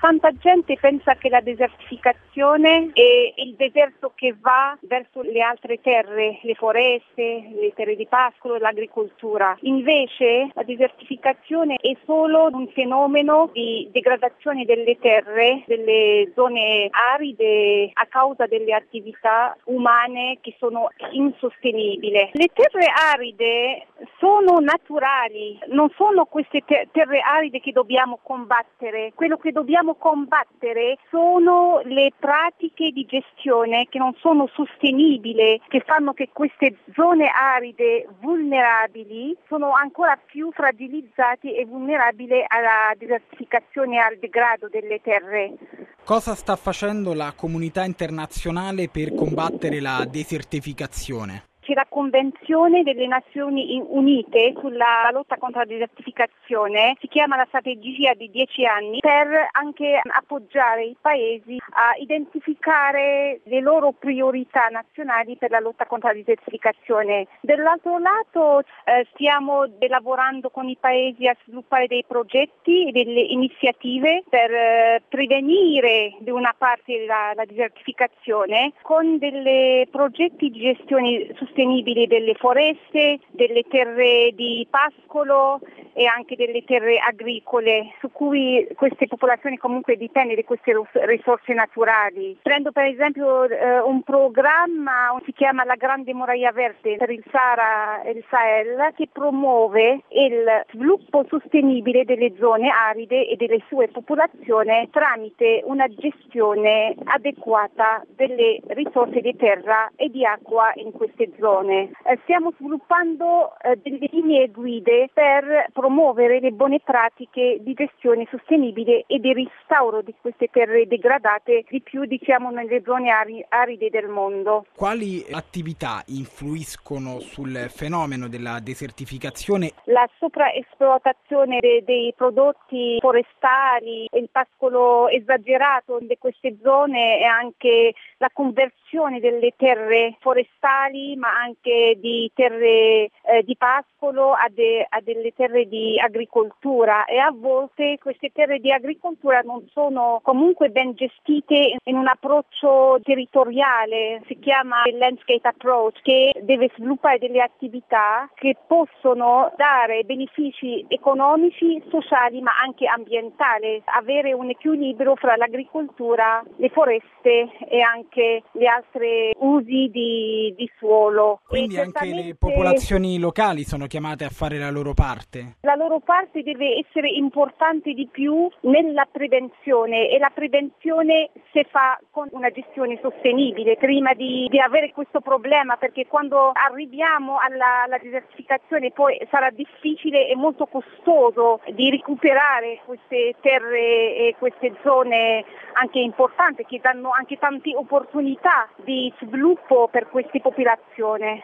Tanta gente pensa che la desertificazione è il deserto che va verso le altre terre, le foreste, le terre di pascolo, l'agricoltura. Invece la desertificazione è solo un fenomeno di degradazione delle terre, delle zone aride a causa delle attività umane che sono insostenibili. Le terre aride sono naturali, non sono queste terre aride che dobbiamo combattere. Quello che dobbiamo combattere sono le pratiche di gestione che non sono sostenibili, che fanno che queste zone aride vulnerabili sono ancora più fragilizzate e vulnerabili alla desertificazione e al degrado delle terre. Cosa sta facendo la comunità internazionale per combattere la desertificazione? C'è la Convenzione delle Nazioni Unite sulla lotta contro la desertificazione, si chiama la strategia di 10 anni, per anche appoggiare i paesi a identificare le loro priorità nazionali per la lotta contro la desertificazione. Dall'altro lato stiamo lavorando con i paesi a sviluppare dei progetti e delle iniziative per prevenire da una parte la desertificazione con dei progetti di gestione sostenibili delle foreste, delle terre di pascolo e anche delle terre agricole, su cui queste popolazioni comunque dipendono di queste risorse naturali. Prendo per esempio un programma, si chiama la Grande Muraglia Verde per il Sahara e il Sahel, che promuove il sviluppo sostenibile delle zone aride e delle sue popolazioni tramite una gestione adeguata delle risorse di terra e di acqua in queste zone. Stiamo sviluppando delle linee guide per promuovere le buone pratiche di gestione sostenibile e di restauro di queste terre degradate, di più nelle zone aride del mondo. Quali attività influiscono sul fenomeno della desertificazione? La sopraesplotazione dei prodotti forestali, il pascolo esagerato di queste zone e anche la conversione delle terre forestali ma anche di terre di pascolo a delle terre di agricoltura, e a volte queste terre di agricoltura non sono comunque ben gestite in un approccio territoriale, si chiama il landscape approach, che deve sviluppare delle attività che possono dare benefici economici, sociali ma anche ambientali, avere un equilibrio fra l'agricoltura, le foreste e anche gli altri usi di suolo. Quindi anche le popolazioni locali sono chiamate a fare la loro parte? La loro parte deve essere importante di più nella prevenzione, e la prevenzione si fa con una gestione sostenibile prima di avere questo problema, perché quando arriviamo alla desertificazione poi sarà difficile e molto costoso di recuperare queste terre e queste zone anche importanti che danno anche tante opportunità di sviluppo per queste popolazioni.